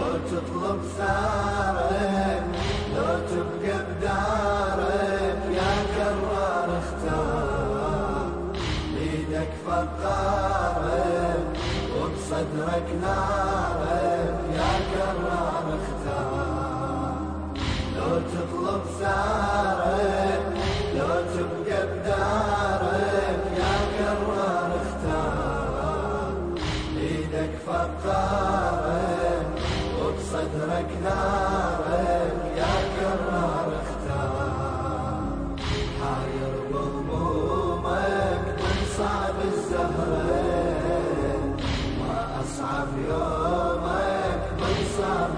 تطلب ثارك لو تبقى بدارك يا كرار اختار بيدك فقارك وبصدرك نارك يا كرار اختار لو تطلب ثارك لو تبقى بدارك يا كرار اختار بيدك فقارك وبصدرك نارك يا كرار اختار حاير بهمومك من صعب الزهرين ما أصعب يومك من صعب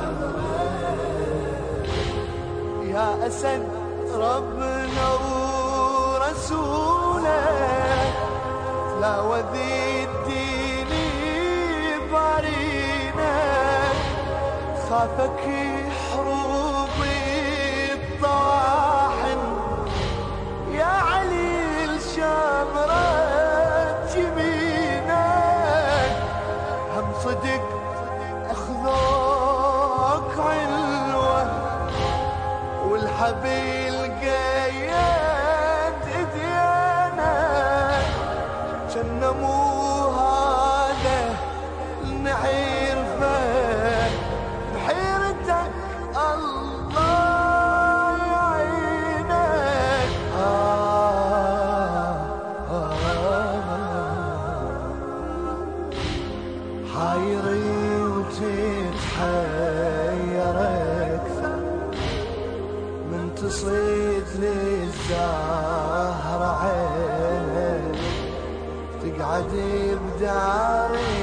الزهرين يا أسد ربنا ورسوله لا وذي الدين بارينك خافك حروبي الطواحن يا علي الشامرة جمينك هم صدق أخذوك علوة والحبيل قيد ديانك جنة مو هذا النعير فيه بحيرتك الله يعينك حايري وتتحير أكثر من تصيد للزهر عين تقعد بداري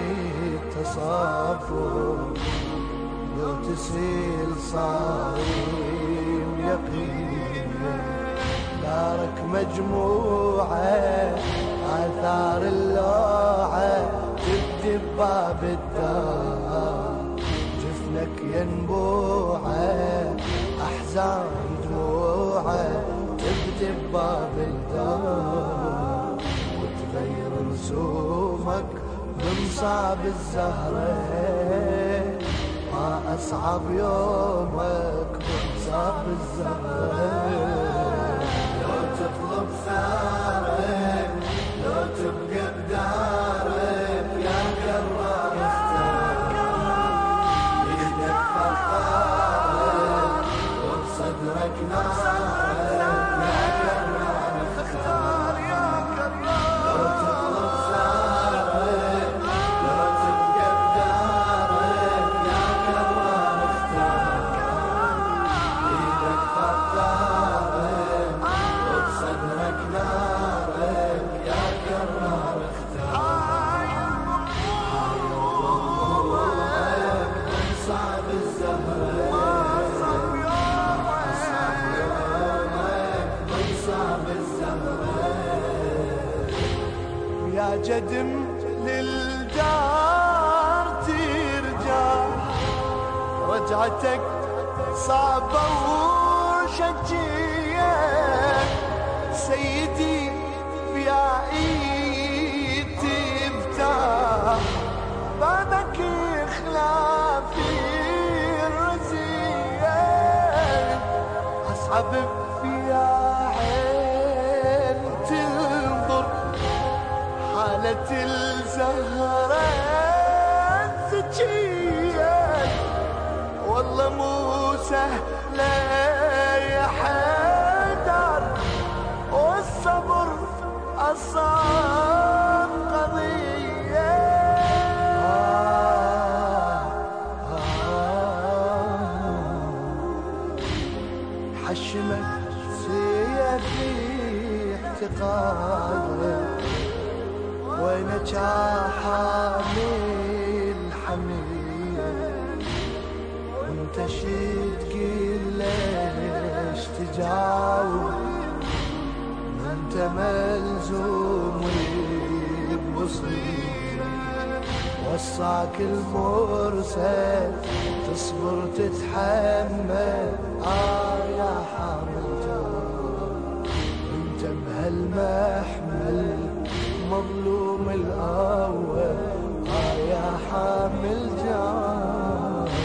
تصافر لو تسيل صايم يقين دارك مجموعة آثار اللوعة تبدي بباب الدار جفنك ينبوعة أحزان دموعة تبدي بباب الدار وتغير رسومك بمصاب الزهرين ما أصعب يومك بمصاب الزهرين لو تطلب ثارك لو تبقى بدارك يا كرار اختار بيدك فقارك وبصدرك نارك يا كرار اختار لو تطلب ثارك لو تبقى بدارك يا كرار اختار بيدك فقارك وبصدرك نارك يا كرار اختار حاير ضمومك من صعب الزهرين أصعب يومك من صعب الزهرين يا جدم للدار ترجع رجعتك صعبة وشجية سيدي يا عيد تفتح بعدك خلافي الرزية أصعب يا عين تنظر حالة الزهرة الزكية والله مو سهلة يا حيدر والصبر أصعب قضية حشمك سيفي اعتقادك وينك حامل حمية وانت شد كل ليش تجاوب انت ملزوم بمصير وصاك المرسل تصبر تتحمل يا حامل جار انت بهالمحمل مظلوم الأول يا حامل جار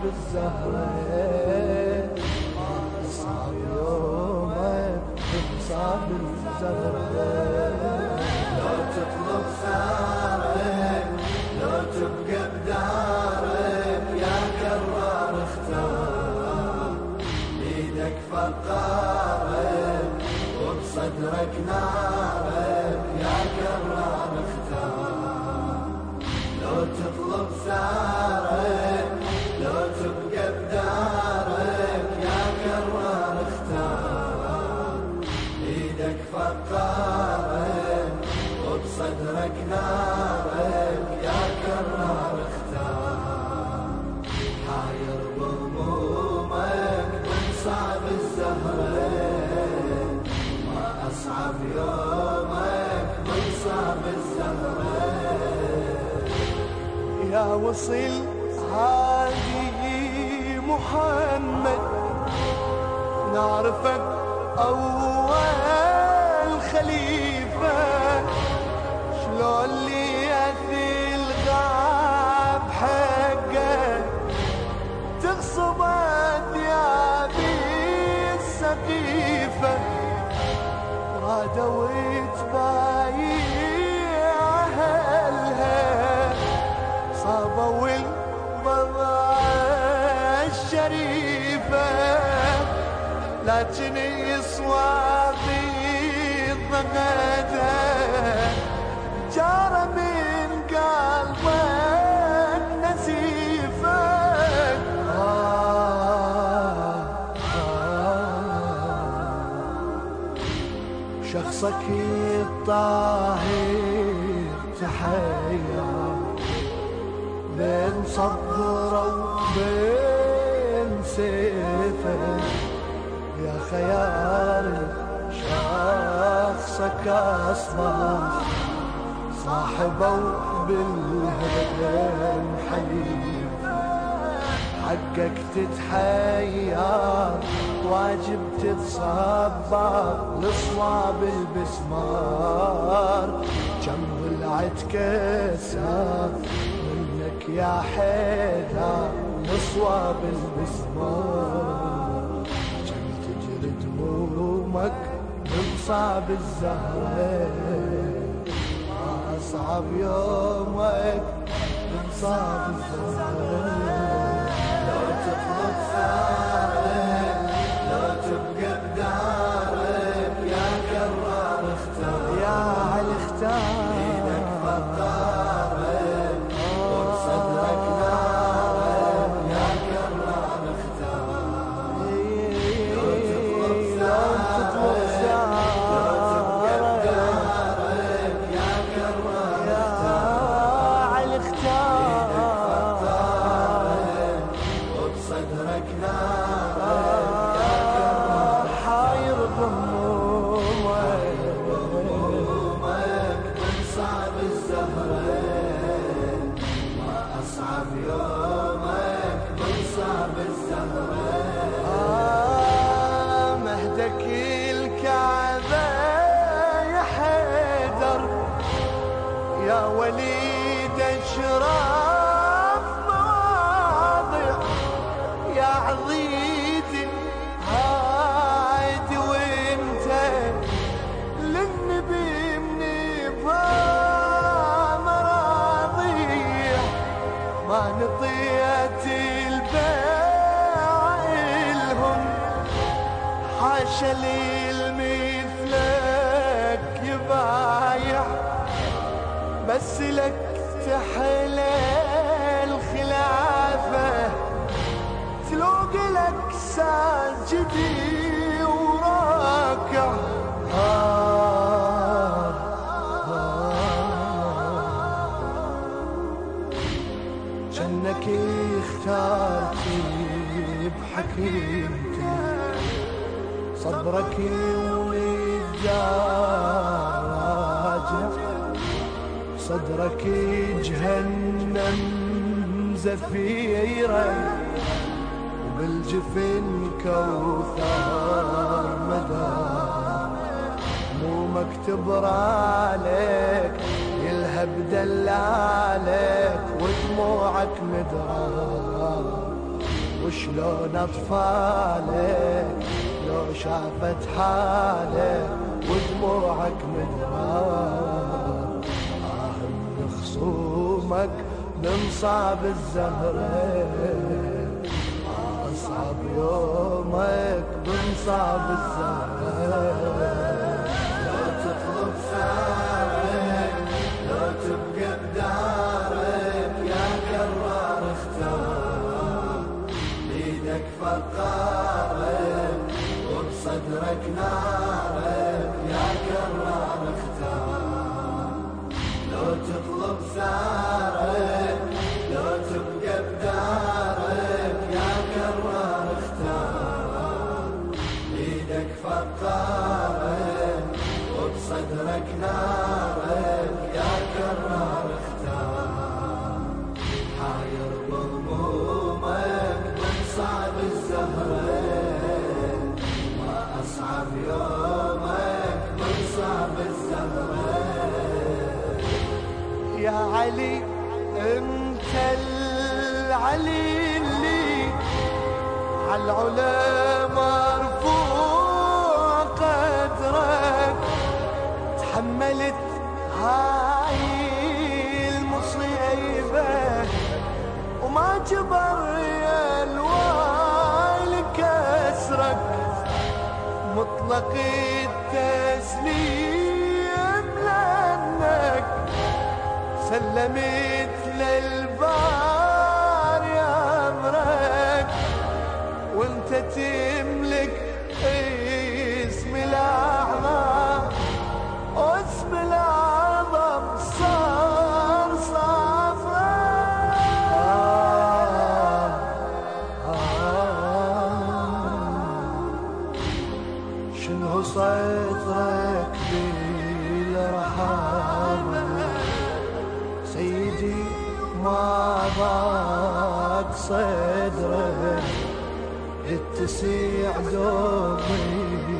الزهرة أصعب يومك بمصاب الزهرة. لو تطلب ثارك لو تبقى بدارك يا كرار اختار بيدك فقارك وبصدرك نارك يا كرار اختار. لو تطلب ثارك لو تبقى بدارك يا كرار اختار بيدك فقارك وبصدرك نارك يا كرار اختار. حاير بهمومك من صعب الزهرة ما أصعب يومك من صعب الزهرة. يا وصل هادي محمد نعرفك أول خليفة شلون لي يأتي الغاب حقك تغصب ثيابي السقيفة رادوا تبايع أهلها صابوا البضاعة الشريفة لكن يصوابي ضغتها جار من قلبك نزيفك. شخصك الطاهر تحير بين صبره وبين سيفه يا خيال شخصك أصبح صاحبه بالهدم حليف حقك تتحير واجب تتصبر لصواب البسمار كم ضلعت كسر منك يا حيدر لصواب البسمار كم تجري دمومك بمصاب الزهرة أصعب يومك بمصاب الزهرة. لو تطلب ثارك لو تبقى بدارك يا كرار اختار يا علي اختار بيدك فقارك وبصدرك نارك يا كرار اختار. لو تطلب ثارك لو تبقى بدارك يا كرار اختار علي اختار وبصدرك نارك يا كرار حاير همومك من صعب الزهرة ما أصعب يومك من صعب الزهرة. مهدك الكعبة يا حيدر يا وليد اشراف مواضع يا عضيد هايد وانت للنبي من مراضيع ما نطيت الباع الهم حاشا لي مثلك يبايع بس لك تحلى الخلافة تلوق لك ساجدي وراكع جنك اختارتي بحكيمتي صبرك والدار راجع صدرك جهنم زفيرة وبالجفن كوثر مدار مو مكتب عليك يلهب دلالك ودموعك مدرار وشلون أطفالك لو شافت حالك ودموعك مدرار. من خصومك بمصاب الزهرة، أصعب يومك بمصاب الزهرة. لو تطلب ثارك لو تبقى بدارك يا كرار اختار. بيدك فقارك وبصدرك نارك يا كرار اختار. لو تطلب ثارك لو تبقى بدارك يا كرار اختار. بيدك فقارك وبصدرك نارك يا كرار اختار. حاير بهمومك من صعب الزهرة، ما أصعب يومك من صعب الزهرة. يا علي انت العلي اللي عالعلا مرفوع قدرك. تحملت هاي المصيبة وما جبر يا الوالي كسرك. مطلق التسليم لأنك سلمت للباري أمرك، وانت تملك اسم الأعظم واسم الأعظم صار صافرك. شنو سيطرك بالرحمة سيدي ما ضاق صدرك. اتسيع دوبي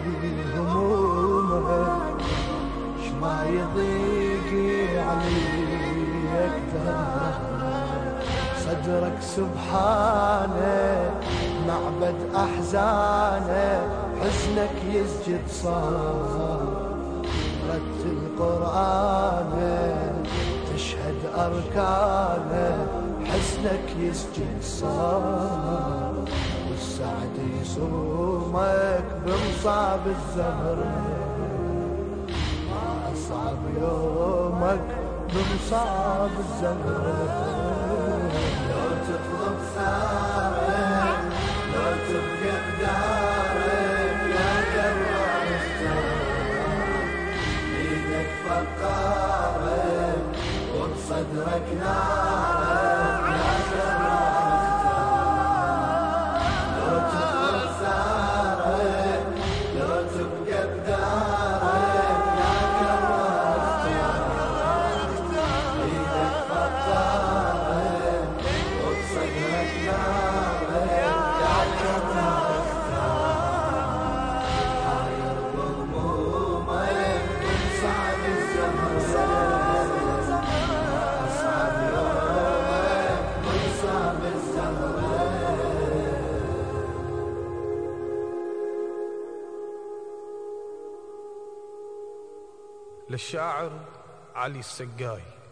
همومك شما يضيق عليك دهرك. صدرك سبحانه معبد أحزانه، حزنك يسجد صار. رتل قرآنه تشهد أركانه، حزنك يسجد صار. والسعد يصومك بمصاب الزهرة، ما أصعب يومك بمصاب الزهرة. لو تطلب ثارك لو تبقى بدارك يا كرار اختار. بيدك فقارك وبصدرك نارك يا كرار اختار. لو تطلب ثارك لو تبقى بدارك يا كرار اختار. بيدك فقارك وبصدرك نارك يا كرار اختار. حاير بهمومك من صعب الزهرة، أصعب يومك من صعب الزهرة. للشاعر علي السقاي.